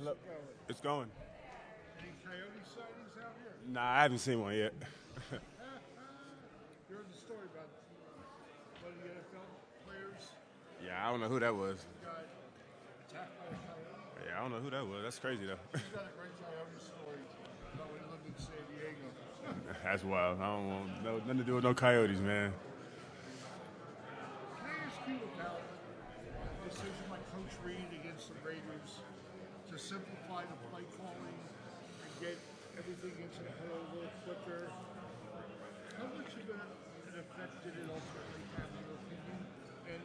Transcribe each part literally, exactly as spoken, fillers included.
Hello. It's going. Any coyote sightings out here? Nah, I haven't seen one yet. You heard the story about one of the N F L players Yeah, I don't know who that was. got attacked by a coyote? Yeah, I don't know who that was. That's crazy, though. He's got a great coyote story about when he lived in San Diego. That's wild. I don't want no, nothing to do with no coyotes, man. Can I ask you about the decision by Coach Reed against the Raiders to simplify the play calling and get everything into the huddle a little quicker? How much of an effect did it ultimately have, in your opinion? And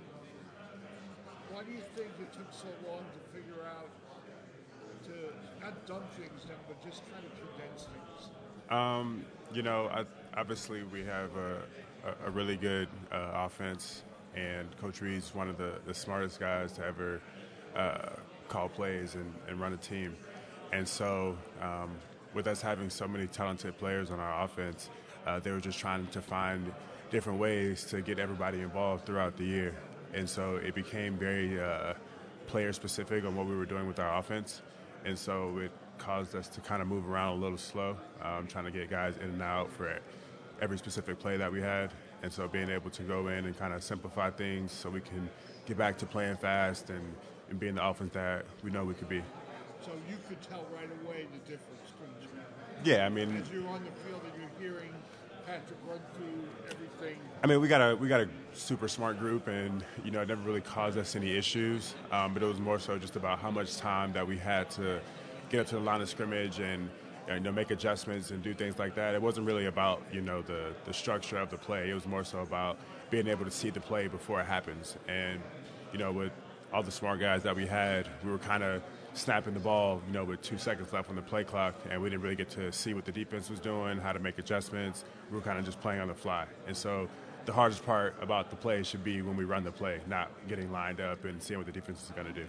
why do you think it took so long to figure out, to not dumb things down, but just kind of condense things? Um, you know, I, obviously we have a, a, a really good uh, offense, and Coach Reed's one of the, the smartest guys to ever uh, call plays and, and run a team. And so um, with us having so many talented players on our offense, uh, they were just trying to find different ways to get everybody involved throughout the year. And so it became very uh, player-specific on what we were doing with our offense. And so it caused us to kind of move around a little slow, um, trying to get guys in and out for every specific play that we had. And so being able to go in and kind of simplify things so we can get back to playing fast and, and being the offense that we know we could be. So you could tell right away the difference, couldn't you? Yeah, I mean, as you're on the field and you're hearing Patrick run through everything. I mean, we got a we got a super smart group, and you know, it never really caused us any issues. Um, but it was more so just about how much time that we had to get up to the line of scrimmage and you know make adjustments and do things like that. It wasn't really about you know the the structure of the play. It was more so about being able to see the play before it happens. And you know, with all the smart guys that we had, we were kind of snapping the ball, you know, with two seconds left on the play clock, and we didn't really get to see what the defense was doing, how to make adjustments. We were kind of just playing on the fly. And so the hardest part about the play should be when we run the play, not getting lined up and seeing what the defense is going to do.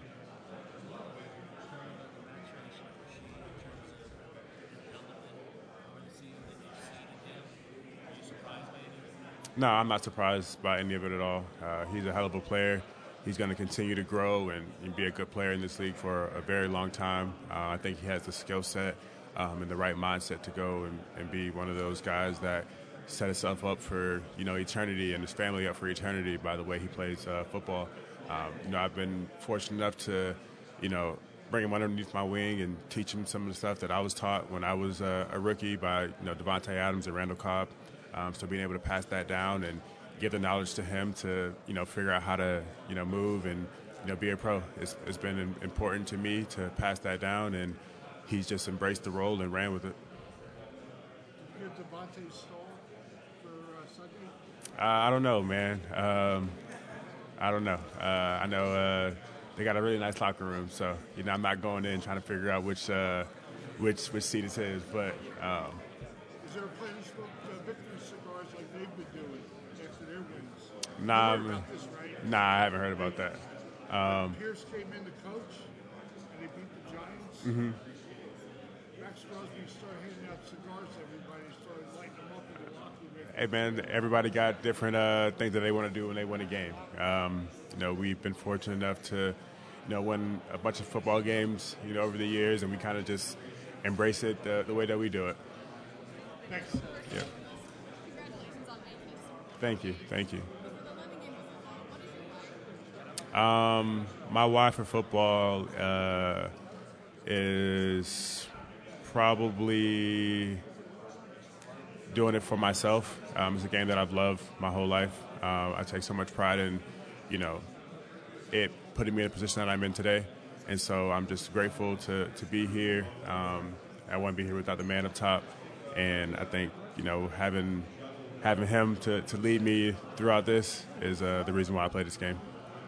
No, I'm not surprised by any of it at all. Uh, he's a hell of a player. He's going to continue to grow and, and be a good player in this league for a very long time. Uh, I think he has the skill set um, and the right mindset to go and, and be one of those guys that set himself up for you know eternity and his family up for eternity by the way he plays uh, football. Um, you know, I've been fortunate enough to you know bring him underneath my wing and teach him some of the stuff that I was taught when I was uh, a rookie by you know Devontae Adams and Randall Cobb. Um, so being able to pass that down and give the knowledge to him to, you know, figure out how to, you know, move and, you know, be a pro. It's, it's been important to me to pass that down, and he's just embraced the role and ran with it. You have Devontae stall for uh, Sunday? Uh, I don't know, man. Um, I don't know. Uh, I know uh, they got a really nice locker room, so, you know, I'm not going in trying to figure out which uh, which which seat it's his, but. Um, Is there a plan to smoke uh, victory cigars like they've been doing after their wins? Nah, you heard about this, right? nah, I haven't heard about that. Um, Pierce came in to coach, and they beat the Giants. mm-hmm. Max Crosby started handing out cigars to everybody, started lighting them up in the locker room. Hey, man, everybody got different uh, things that they want to do when they win a game. Um, you know, we've been fortunate enough to, you know, win a bunch of football games, you know, over the years, and we kind of just embrace it the, the way that we do it. Thanks. Yeah. Congratulations on making it. Thank you. Thank you. For the eleven game of football, what is your life? Um, my why for football uh, is probably doing it for myself. Um, it's a game that I've loved my whole life. Uh, I take so much pride in, you know, it putting me in a position that I'm in today. And so I'm just grateful to, to be here. Um, I wouldn't be here without the man up top. And I think, you know, having having him to, to lead me throughout this is uh, the reason why I play this game.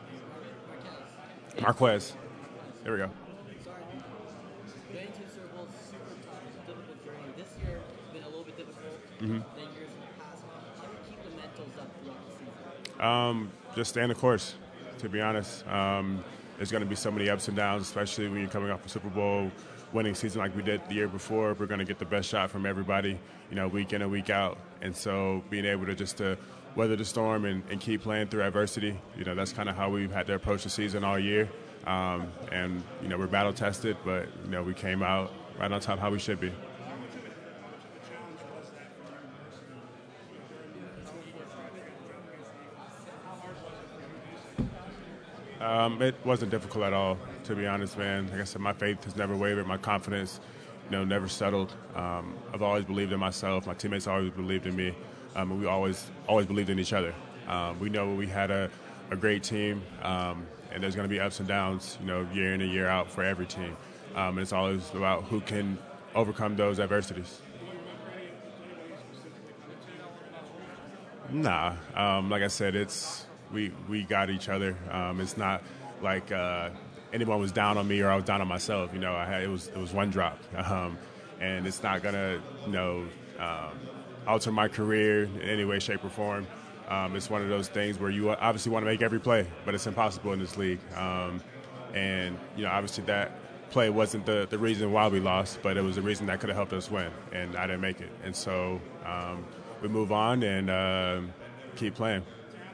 Marquez. There we go. Sorry. Getting to Super Bowl is super tough. It's a difficult journey. This year has been a little bit difficult Mm-hmm. than years in the past. How do you keep the mentals up throughout the season? Um, just stay in the course, to be honest. Um, there's going to be so many ups and downs, especially when you're coming off a Super Bowl winning season like we did the year before. We're going to get the best shot from everybody, you know, week in and week out. And so being able to just to weather the storm and, and keep playing through adversity, you know, that's kind of how we've had to approach the season all year. Um, and, you know, we're battle tested, but, you know, we came out right on top how we should be. Um, it wasn't difficult at all, to be honest, man. Like I said, my faith has never wavered. My confidence, you know, never settled. Um, I've always believed in myself. My teammates always believed in me. Um, and we always, always believed in each other. Um, we know we had a, a great team, um, and there's going to be ups and downs, you know, year in and year out for every team. Um, and it's always about who can overcome those adversities. Nah, um, like I said, it's we we got each other. Um, it's not like uh, anyone was down on me or I was down on myself. You know, I had, it was it was one drop, um, and it's not gonna you know um, alter my career in any way, shape, or form. Um, it's one of those things where you obviously want to make every play, but it's impossible in this league. Um, and you know, obviously that play wasn't the the reason why we lost, but it was the reason that could have helped us win, and I didn't make it. And so um, we move on and uh, keep playing.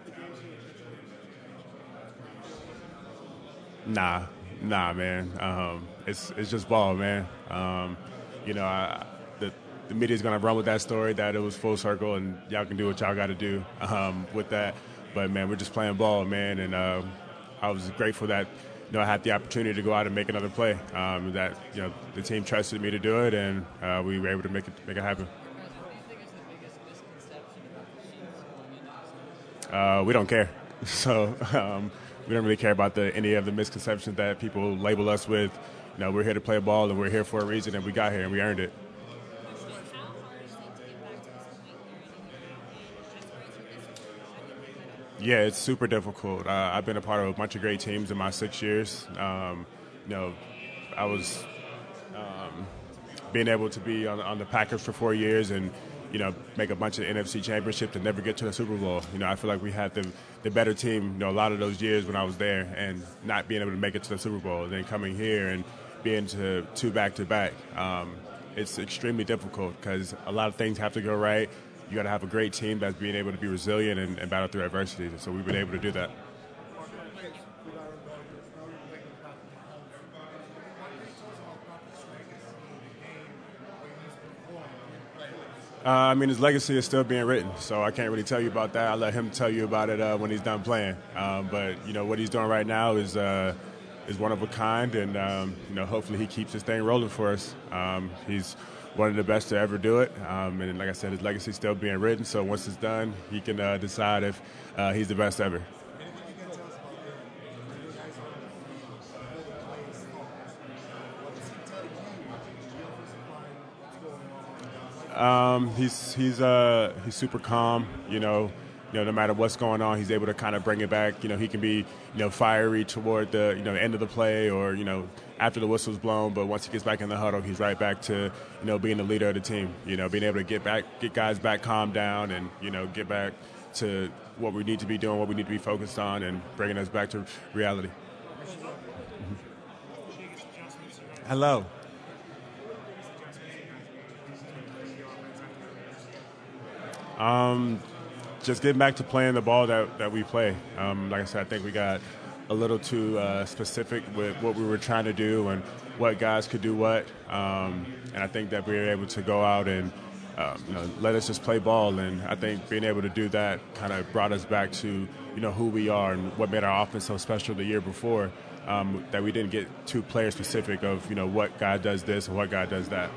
Nah, nah, man. Um, it's it's just ball, man. Um, you know, I, the the media's gonna run with that story that it was full circle, and y'all can do what y'all got to do um, with that. But man, we're just playing ball, man, and uh, I was grateful that you know I had the opportunity to go out and make another play. Um, that you know the team trusted me to do it, and uh, we were able to make it make it happen. What do you think is the biggest misconception about the Sheets going into this game? Uh, we don't care, so. Um, We don't really care about the, any of the misconceptions that people label us with. You know, we're here to play ball, and we're here for a reason, and we got here, and we earned it. How hard is it to get back to this point where you're just going through this? How do you kind of Yeah, it's super difficult. Uh, I've been a part of a bunch of great teams in my six years. Um, you know, I was um, being able to be on, on the Packers for four years and, you know, make a bunch of N F C championships and never get to the Super Bowl. You know, I feel like we had the the better team, you know, a lot of those years when I was there and not being able to make it to the Super Bowl. And then coming here and being to two back-to-back, um, it's extremely difficult because a lot of things have to go right. You got to have a great team that's being able to be resilient and, and battle through adversity. So we've been able to do that. Uh, I mean, his legacy is still being written, so I can't really tell you about that. I'll let him tell you about it uh, when he's done playing. Um, but, you know, what he's doing right now is uh, is one of a kind, and, um, you know, hopefully he keeps this thing rolling for us. Um, he's one of the best to ever do it, um, and like I said, his legacy is still being written, so once it's done, he can uh, decide if uh, he's the best ever. Um, he's he's uh he's super calm, you know. You know, no matter what's going on, he's able to kind of bring it back. You know, he can be, you know, fiery toward the, you know, end of the play or, you know, after the whistle's blown. But once he gets back in the huddle, he's right back to, you know, being the leader of the team. You know, being able to get back, get guys back calmed down and, you know, get back to what we need to be doing, what we need to be focused on, and bringing us back to reality. Mm-hmm. Hello. Um, just getting back to playing the ball that, that we play. Um, like I said, I think we got a little too uh, specific with what we were trying to do and what guys could do what. Um, and I think that we were able to go out and um, you know, let us just play ball. And I think being able to do that kind of brought us back to, you know, who we are and what made our offense so special the year before, um, that we didn't get too player specific of, you know, what guy does this and what guy does that.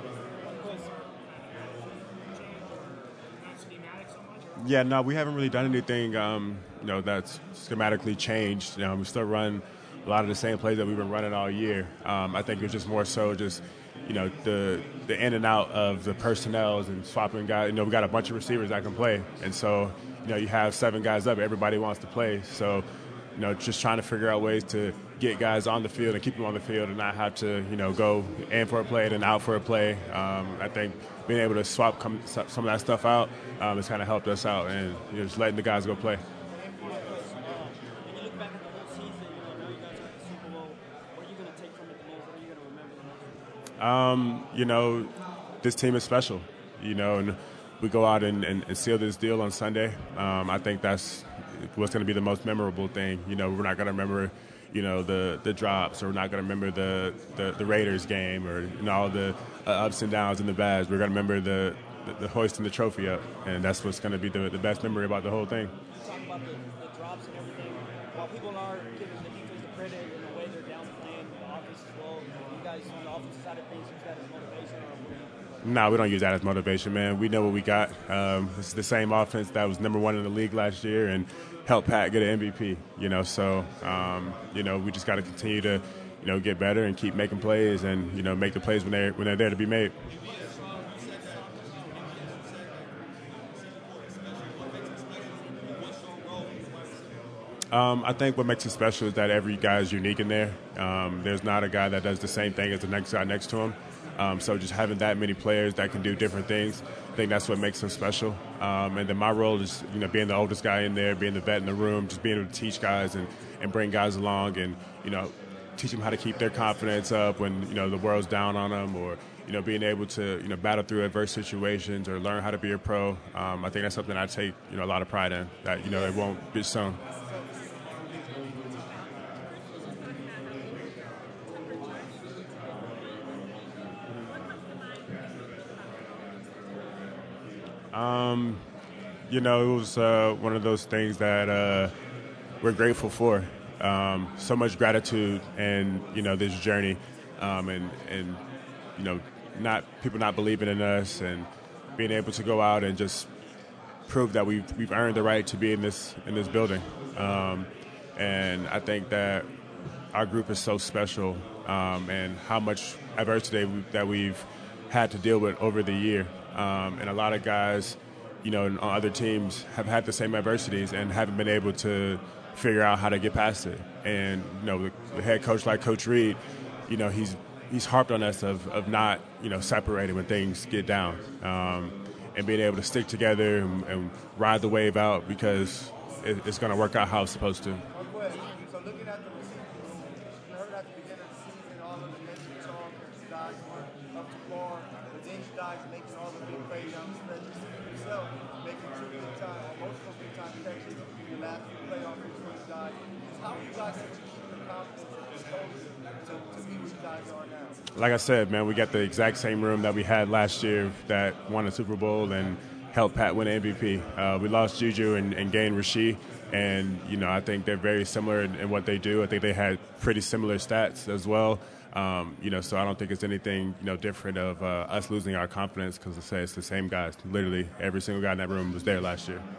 Yeah, no, we haven't really done anything, um, you know, that's schematically changed. You know, we still run a lot of the same plays that we've been running all year. Um, I think it's just more so just, you know, the the in and out of the personnels and swapping guys. You know, we got a bunch of receivers that can play, and so, you know, you have seven guys up, everybody wants to play. So, you know, just trying to figure out ways to get guys on the field and keep them on the field and not have to, you know, go in for a play and then out for a play. Um, I think being able to swap come, some of that stuff out um, has kind of helped us out, and you know, just letting the guys go play. When you look back at the whole season, you know, now you guys are at the Super Bowl. What are you going to take from it the most? What are you going to remember the most? Um, you know, this team is special, you know, and we go out and, and, and seal this deal on Sunday. Um, I think that's what's going to be the most memorable thing. You know, we're not going to remember, you know, the the drops, or we're not going to remember the, the, the Raiders game, or you know, all the uh, ups and downs in the bads. We're going to remember the, the, the hoisting the trophy up, and that's what's going to be the, the best memory about the whole thing. You talk about the, the drops and everything. While people are giving the defense the credit in the way they're downplaying the offense as well, you guys on the offensive side of things use that as motivation, or No, nah, we don't use that as motivation, man. We know what we got. Um, it's the same offense that was number one in the league last year and helped Pat get an M V P. You know, so um, you know we just got to continue to, you know, get better and keep making plays, and you know make the plays when they when they're there to be made. Um, I think what makes it special is that every guy is unique in there. Um, there's not a guy that does the same thing as the next guy next to him. Um, so just having that many players that can do different things, I think that's what makes them special. Um, and then my role is, you know, being the oldest guy in there, being the vet in the room, just being able to teach guys and, and bring guys along and, you know, teach them how to keep their confidence up when, you know, the world's down on them, or, you know, being able to, you know, battle through adverse situations or learn how to be a pro. Um, I think that's something I take, you know, a lot of pride in, that, you know, it won't be shown. Um, you know, it was uh, one of those things that uh, we're grateful for. Um, so much gratitude, and you know, this journey, um, and and you know, not people not believing in us, and being able to go out and just prove that we've we've earned the right to be in this in this building. Um, and I think that our group is so special, um, and how much adversity we, that we've had to deal with over the year. Um, and a lot of guys, you know, on other teams have had the same adversities and haven't been able to figure out how to get past it. And, you know, the, the head coach like Coach Reed, you know, he's he's harped on us of, of not, you know, separating when things get down, um, and being able to stick together and, and ride the wave out, because it, it's going to work out how it's supposed to. So looking at the receiving room, you heard at the beginning of the season all of the mentions songs that you guys weren't up to par, but then you guys making all the big plays down the stretch. You see yourself making two big time, or multiple big time catches in your last few playoff games for you guys. How are you guys able to keep the confidence and composure to, to be what you guys are now? Like I said, man, we got the exact same room that we had last year that won a Super Bowl and helped Pat win an M V P. Uh, we lost Juju and, and gained Rasheed, and you know I think they're very similar in, in what they do. I think they had pretty similar stats as well. Um, you know, so I don't think it's anything you know different of uh, us losing our confidence, because I say it's the same guys. Literally, every single guy in that room was there last year.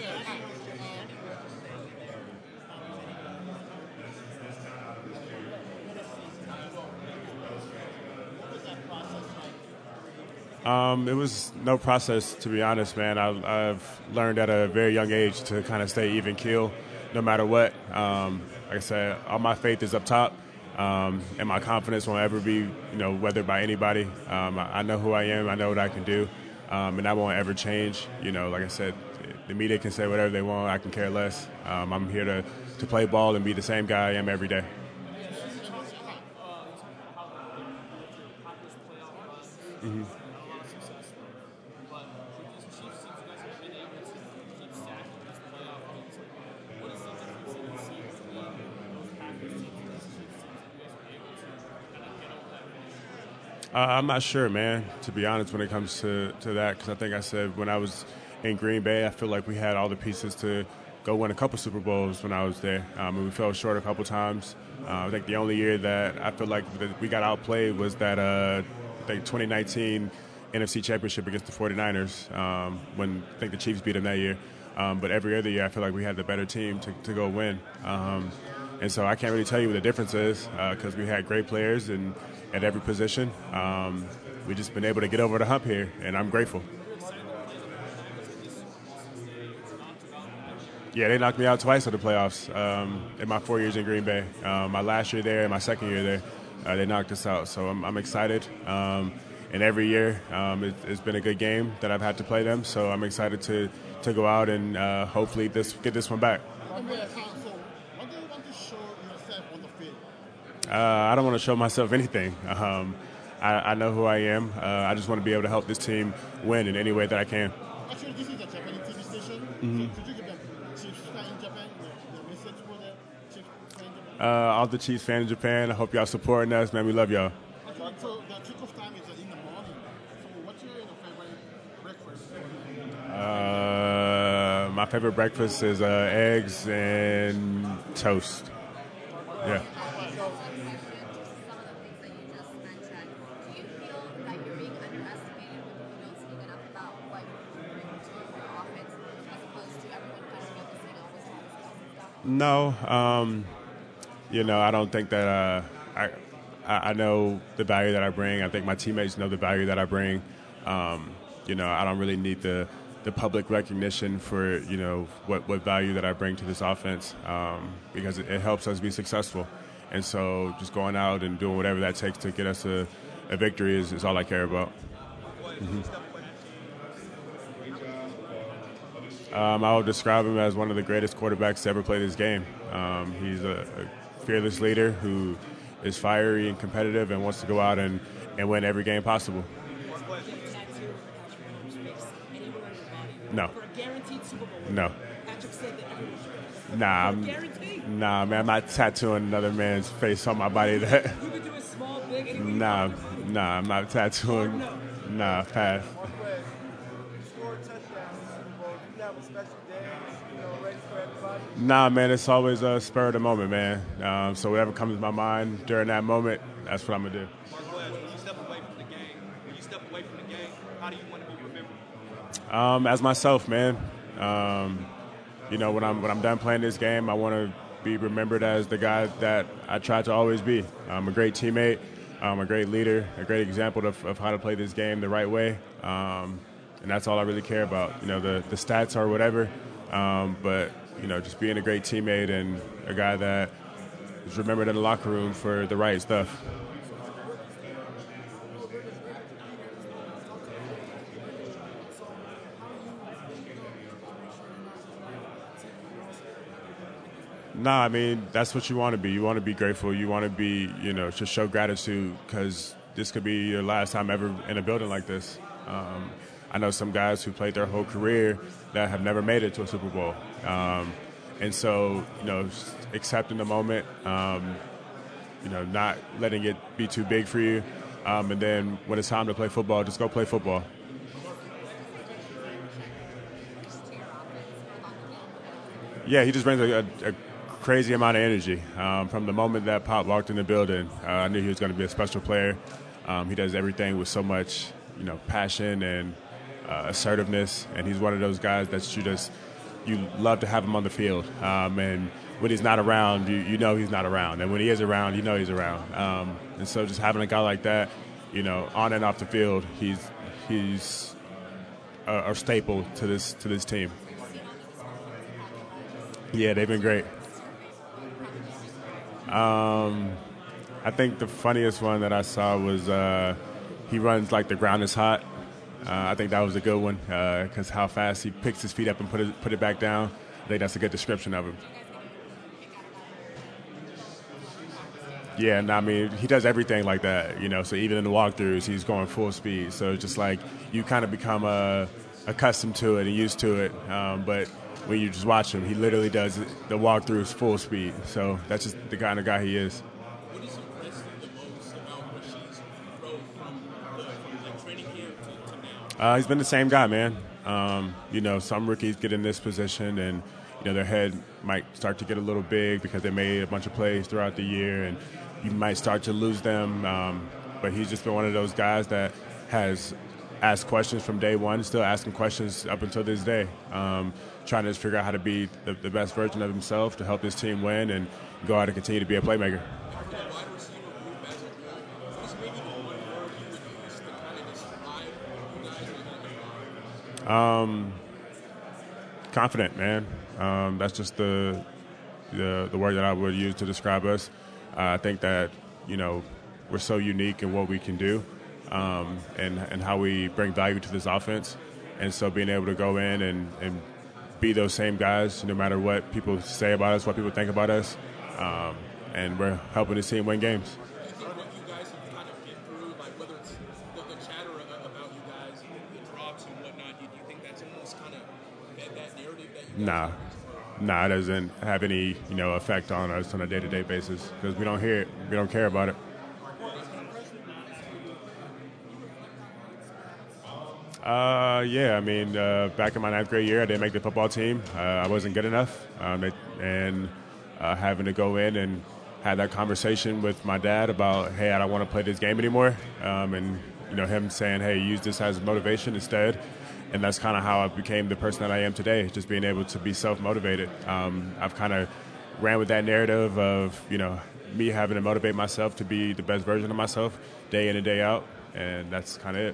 Um, it was no process, to be honest, man. I, I've learned at a very young age to kind of stay even keel, no matter what. Um, like I said, all my faith is up top, um, and my confidence won't ever be, you know, weathered by anybody. Um, I, I know who I am. I know what I can do, um, and that won't ever change. You know, like I said, the media can say whatever they want. I can care less. Um, I'm here to, to play ball and be the same guy I am every day. Mm-hmm. Uh, I'm not sure, man, to be honest, when it comes to, to that, because I think I said when I was in Green Bay, I feel like we had all the pieces to go win a couple Super Bowls when I was there. Um, and we fell short a couple times. Uh, I think the only year that I feel like that we got outplayed was that uh, I think twenty nineteen N F C Championship against the forty-niners, um, when I think the Chiefs beat them that year. Um, but every other year, I feel like we had the better team to, to go win. Um, and so I can't really tell you what the difference is, because uh, we had great players and at every position. Um, we've just been able to get over the hump here, and I'm grateful. Yeah, they knocked me out twice in the playoffs um, in my four years in Green Bay. Um, my last year there and my second year there, uh, they knocked us out. So I'm, I'm excited. Um, and every year, um, it, it's been a good game that I've had to play them. So I'm excited to, to go out and uh, hopefully this get this one back. What do you want to show yourself on the field? Uh, I don't want to show myself anything. Um, I, I know who I am. Uh, I just want to be able to help this team win in any way that I can. Actually, this is a Japanese T V station. Mm-hmm. So could you give them Chiefs in Japan, the, the message for them? Chiefs fan in Japan? Uh, all the Chiefs fans in Japan, I hope y'all supporting us, man. We love y'all. Okay, so the kickoff time is in the morning. So what's your favorite breakfast? Uh, my favorite breakfast is uh, eggs and toast. Yeah. No, um, you know, I don't think that uh, I, I I know the value that I bring. I think my teammates know the value that I bring. Um, you know, I don't really need the, the public recognition for, you know, what, what value that I bring to this offense um, because it, it helps us be successful. And so just going out and doing whatever that takes to get us a, a victory is, is all I care about. Mm-hmm. Um, I would describe him as one of the greatest quarterbacks to ever play this game. Um, he's a, a fearless leader who is fiery and competitive and wants to go out and, and win every game possible. No. For a guaranteed Super Bowl. No. Patrick said that everyone should. Nah, I'm, Guaranteed. nah, man, I'm not tattooing another man's face on my body. That. You can do it small, big, anywhere. Nah, nah, I'm not tattooing. No. Nah, pass. Mark Webb, you scored touchdowns in the Super Bowl. Do you have a special dance, you know, ready for everybody? Nah, man, it's always a spur of the moment, man. Um, so whatever comes to my mind during that moment, that's what I'm gonna do. Mark Webb, when you step away from the game, when you step away from the game, how do you want to be remembered? Um, as myself, man. Um, you know, when I'm when I'm done playing this game, I want to be remembered as the guy that I try to always be. I'm a great teammate, I'm a great leader, a great example of, of how to play this game the right way, um, and that's all I really care about. You know, the the stats are whatever, um, but you know, just being a great teammate and a guy that is remembered in the locker room for the right stuff. Nah, I mean, that's what you want to be. You want to be grateful. You want to be, you know, just show gratitude because this could be your last time ever in a building like this. Um, I know some guys who played their whole career that have never made it to a Super Bowl. Um, and so, you know, accepting the moment, um, you know, not letting it be too big for you. Um, and then when it's time to play football, just go play football. Yeah, he just brings a, a, a crazy amount of energy. Um, from the moment that Pop walked in the building, uh, I knew he was going to be a special player. Um, he does everything with so much, you know, passion and uh, assertiveness, and he's one of those guys that you just you love to have him on the field. Um, and when he's not around, you, you know he's not around, and when he is around, you know he's around. Um, and so, just having a guy like that, you know, on and off the field, he's he's a, a staple to this to this team. Yeah, they've been great. Um, I think the funniest one that I saw was uh, he runs like the ground is hot. Uh, I think that was a good one because uh, how fast he picks his feet up and put it put it back down. I think that's a good description of him. Yeah, and I mean he does everything like that, you know. So even in the walkthroughs, he's going full speed. So it's just like you kind of become uh, accustomed to it and used to it, um, but. When you just watch him, he literally does the walkthroughs full speed. So that's just the kind of guy he is. What is impressed the most about Rasheed's growth from, the, from like training camp to, to now? Uh, he's been the same guy, man. Um, you know, some rookies get in this position and, you know, their head might start to get a little big because they made a bunch of plays throughout the year and you might start to lose them. Um, but he's just been one of those guys that has asked questions from day one, still asking questions up until this day. Um, trying to figure out how to be the, the best version of himself to help his team win and go out and continue to be a playmaker. Um, confident, man. Um, that's just the, the the word that I would use to describe us. Uh, I think that, you know, we're so unique in what we can do um, and, and how we bring value to this offense. And so being able to go in and, and be those same guys, no matter what people say about us, what people think about us, um, and we're helping the team win games. Do you think what you guys have kind of been through, like whether it's the, the chatter about you guys, the drops and whatnot, do you think that's almost kind of that, that narrative that you guys Nah, nah, it doesn't have any, you know, effect on us on a day-to-day basis because we don't hear it. We don't care about it. Uh, yeah, I mean, uh, back in my ninth grade year, I didn't make the football team. Uh, I wasn't good enough, um, it, and uh, having to go in and have that conversation with my dad about, hey, I don't want to play this game anymore, um, and you know, him saying, hey, use this as motivation instead, and that's kind of how I became the person that I am today, just being able to be self-motivated. Um, I've kind of ran with that narrative of, you know, me having to motivate myself to be the best version of myself day in and day out, and that's kind of it.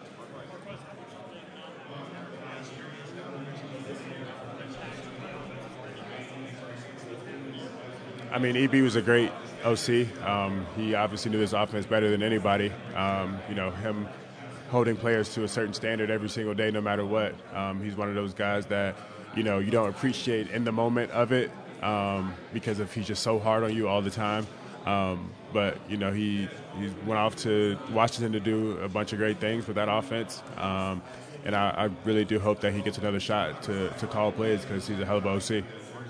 I mean, E B was a great O C. Um, he obviously knew his offense better than anybody. Um, you know, him holding players to a certain standard every single day, no matter what. Um, he's one of those guys that, you know, you don't appreciate in the moment of it um, because if he's just so hard on you all the time. Um, but, you know, he, he went off to Washington to do a bunch of great things with that offense. Um, and I, I really do hope that he gets another shot to, to call plays because he's a hell of a O C.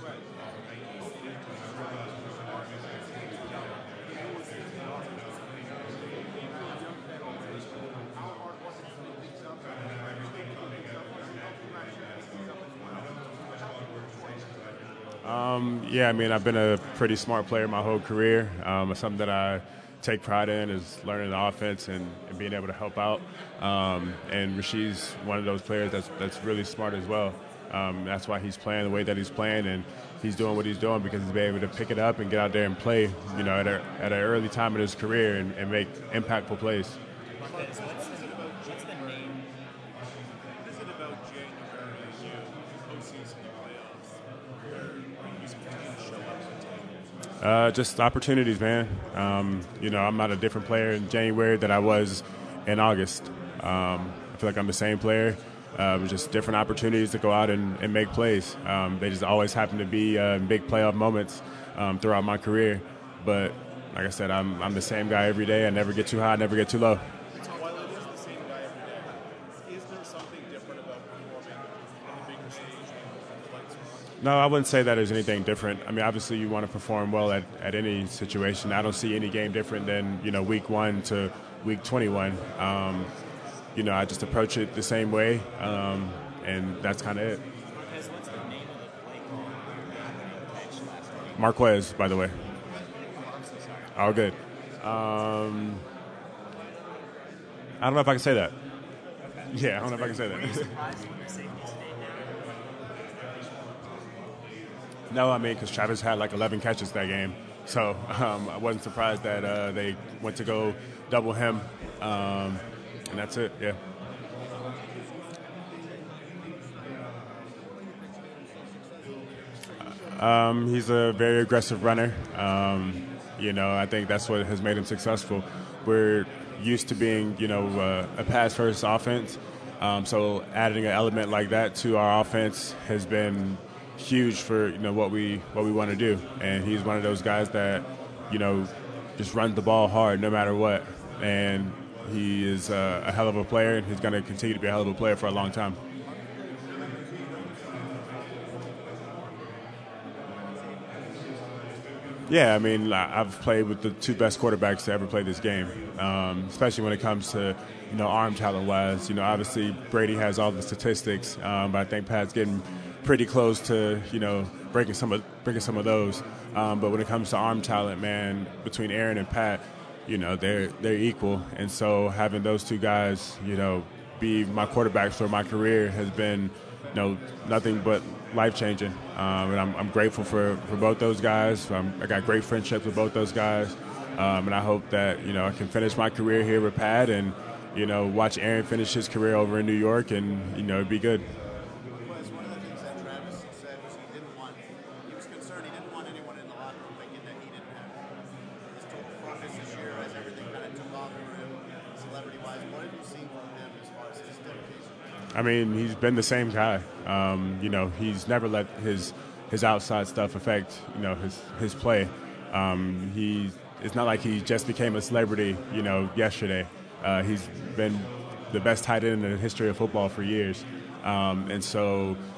Um, yeah, I mean, I've been a pretty smart player my whole career. Um, it's something that I take pride in is learning the offense and, and being able to help out. Um, and Rasheed's one of those players that's that's really smart as well. Um, that's why he's playing the way that he's playing, and he's doing what he's doing because he's been able to pick it up and get out there and play, you know, at, a, at an early time in his career and, and make impactful plays. What's, what's, the, what's the name? What is it about January and you, postseason playoffs, where you continue to show up? Uh, just opportunities, man. Um, you know, I'm not a different player in January than I was in August. Um, I feel like I'm the same player. Uh, just different opportunities to go out and, and make plays. Um, they just always happen to be uh, big playoff moments um, throughout my career. But like I said, I'm I'm the same guy every day. I never get too high, I never get too low. While it is the same guy every day, is there something different about performing on the bigger stage when the lights are on? No, I wouldn't say that there's anything different. I mean, obviously you want to perform well at, at any situation. I don't see any game different than, you know, week one to week twenty-one. Um, you know, I just approach it the same way, um, and that's kind of it. Marquez, what's the name of the play call last night? Marquez, by the way. I'm so sorry. All good. Um, I don't know if I can say that. Yeah, I don't know if I can say that. No, I mean, because Travis had like eleven catches that game. So um, I wasn't surprised that uh, they went to go double him. Um, and that's it, yeah. Um, he's a very aggressive runner. Um, you know, I think that's what has made him successful. We're used to being, you know, uh, a pass-first offense. Um, so adding an element like that to our offense has been huge for, you know, what we what we want to do. And he's one of those guys that, you know, just runs the ball hard no matter what. And he is uh, a hell of a player, and he's going to continue to be a hell of a player for a long time. Yeah, I mean, I've played with the two best quarterbacks to ever play this game, um, especially when it comes to, you know, arm talent-wise. You know, obviously Brady has all the statistics, um, but I think Pat's getting pretty close to, you know, breaking some of breaking some of those. Um, but when it comes to arm talent, man, between Aaron and Pat, you know, they're they're equal. And so having those two guys, you know, be my quarterbacks for my career has been, you know, nothing but life-changing. Um, and I'm, I'm grateful for, for both those guys. Um, I got great friendships with both those guys. Um, and I hope that, you know, I can finish my career here with Pat and, you know, watch Aaron finish his career over in New York and, you know, it'd be good. Was one of the things that Travis said was he didn't want, he was concerned he didn't want anyone in the locker room thinking that he didn't have his total focus this year as everything kind of took off for him, celebrity-wise. What have you seen from him as far as his dedication? I mean, he's been the same guy. Um, you know, he's never let his his outside stuff affect, you know, his his play. Um, he it's not like he just became a celebrity, you know, yesterday. Uh, he's been the best tight end in the history of football for years. Um, and so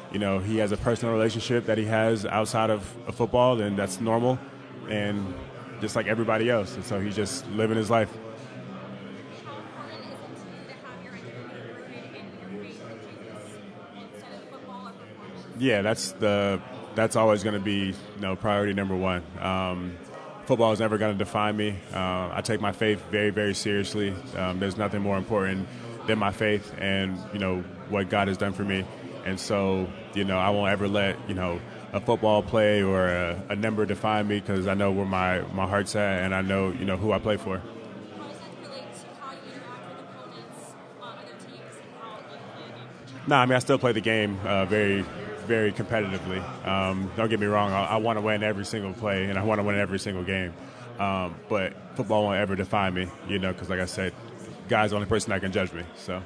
you know, he has a personal relationship that he has outside of, of football, and that's normal, and just like everybody else. And so he's just living his life. How important is it to you to have your identity rooted in your faith in Jesus instead of football or performance? Yeah, that's the that's always going to be, you know, priority number one. Um, football is never going to define me. Uh, I take my faith very, very seriously. Um, there's nothing more important than my faith and, you know, what God has done for me. And so, you know, I won't ever let, you know, a football play or a, a number define me, because I know where my, my heart's at, and I know, you know, who I play for. How does that relate to how you interact with opponents on other teams and how you play them? No, I mean, I still play the game uh, very, very competitively. Um, don't get me wrong. I, I want to win every single play, and I want to win every single game. Um, but football won't ever define me, you know, because like I said, God's the only person that can judge me. So.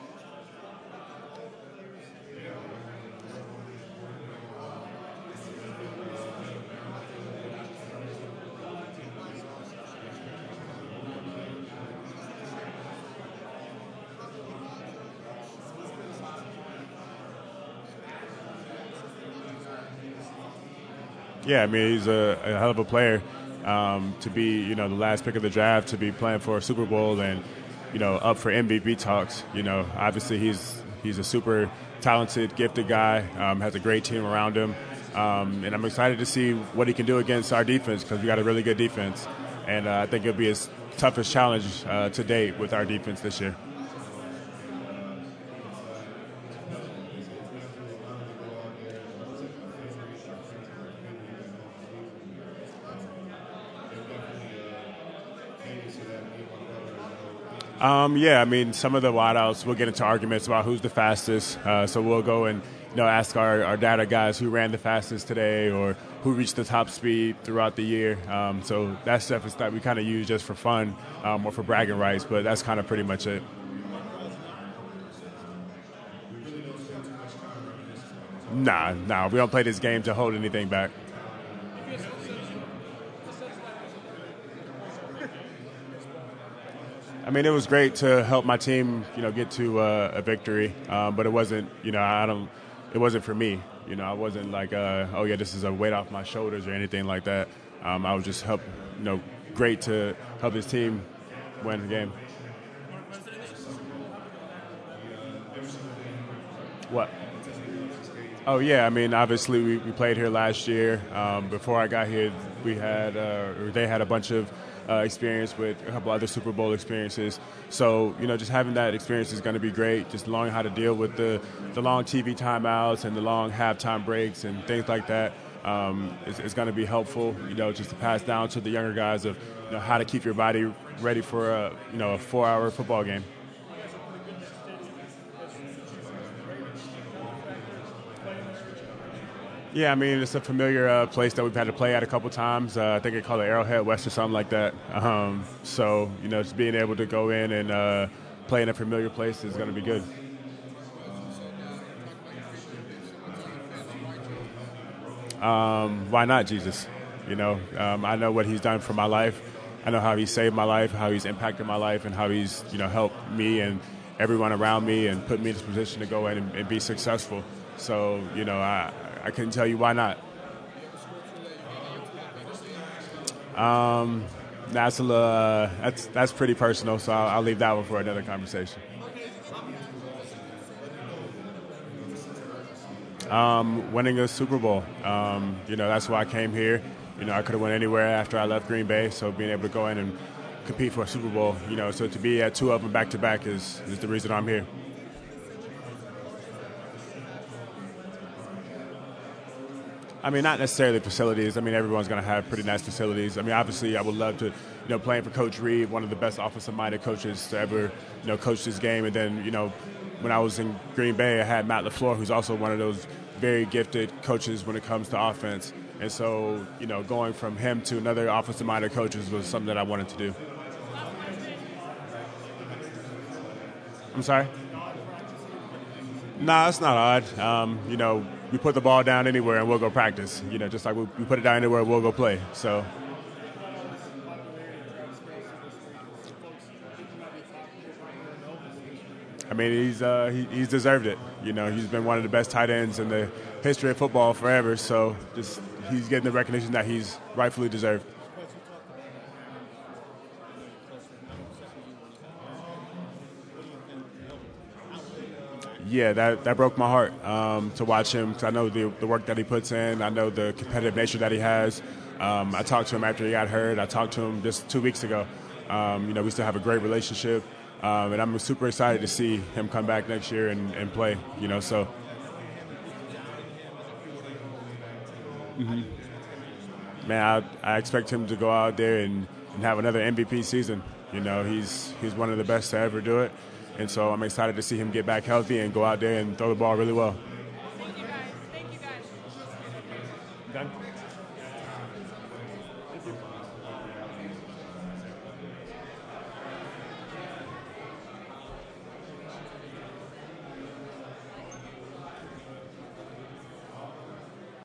Yeah, I mean, he's a, a hell of a player. Um, to be, you know, the last pick of the draft, to be playing for a Super Bowl and, you know, up for M V P talks. You know, obviously he's he's a super talented, gifted guy, um, has a great team around him. Um, and I'm excited to see what he can do against our defense, because we got a really good defense. And uh, I think it'll be his toughest challenge uh, to date with our defense this year. Um, yeah, I mean, some of the wideouts, we'll get into arguments about who's the fastest. Uh, so we'll go and, you know, ask our, our data guys who ran the fastest today or who reached the top speed throughout the year. Um, so that stuff is that we kind of use just for fun um, or for bragging rights, but that's kind of pretty much it. Nah, nah, we don't play this game to hold anything back. I mean, it was great to help my team, you know, get to uh, a victory, um, but it wasn't, you know, I don't, it wasn't for me. You know, I wasn't like, uh, oh yeah, this is a weight off my shoulders or anything like that. Um, I was just help, you know, great to help his team win the game. What? Oh yeah, I mean, obviously we, we played here last year. Um, before I got here, we had, uh, or they had a bunch of Uh, experience with a couple other Super Bowl experiences. So, you know, just having that experience is going to be great. Just learning how to deal with the, the long T V timeouts and the long halftime breaks and things like that um, is, is going to be helpful, you know, just to pass down to the younger guys of, you know, how to keep your body ready for a, you know, a four-hour football game. Yeah, I mean, it's a familiar uh, place that we've had to play at a couple times. Uh, I think they call it Arrowhead West or something like that. Um, so, you know, just being able to go in and uh, play in a familiar place is going to be good. Um, why not Jesus? You know, um, I know what he's done for my life. I know how he saved my life, how he's impacted my life, and how he's, you know, helped me and everyone around me and put me in this position to go in and, and be successful. So, you know, I, I couldn't tell you why not. Um, that's a little, uh, that's that's pretty personal, so I'll, I'll leave that one for another conversation. Um, winning a Super Bowl. Um, you know, that's why I came here. You know, I could have went anywhere after I left Green Bay, so being able to go in and compete for a Super Bowl, you know, so to be at two of them back to back is is the reason I'm here. I mean, not necessarily facilities. I mean, everyone's going to have pretty nice facilities. I mean, obviously, I would love to, you know, playing for Coach Reed, one of the best offensive-minded coaches to ever, you know, coach this game. And then, you know, when I was in Green Bay, I had Matt LaFleur, who's also one of those very gifted coaches when it comes to offense. And so, you know, going from him to another offensive-minded coaches was something that I wanted to do. I'm sorry? Nah, it's not odd. Um, you know, we put the ball down anywhere and we'll go practice. You know, just like we, we put it down anywhere, we'll go play. So. I mean, he's uh, he, he's deserved it. You know, he's been one of the best tight ends in the history of football forever. So just he's getting the recognition that he's rightfully deserved. Yeah, that, that broke my heart um, to watch him, because I know the, the work that he puts in. I know the competitive nature that he has. Um, I talked to him after he got hurt. I talked to him just two weeks ago. Um, you know, we still have a great relationship, um, and I'm super excited to see him come back next year and, and play. You know, so. Mm-hmm. Man, I, I expect him to go out there and, and have another M V P season. You know, he's he's one of the best to ever do it. And so I'm excited to see him get back healthy and go out there and throw the ball really well. Thank you, guys. Thank you, guys. Done? Thank you.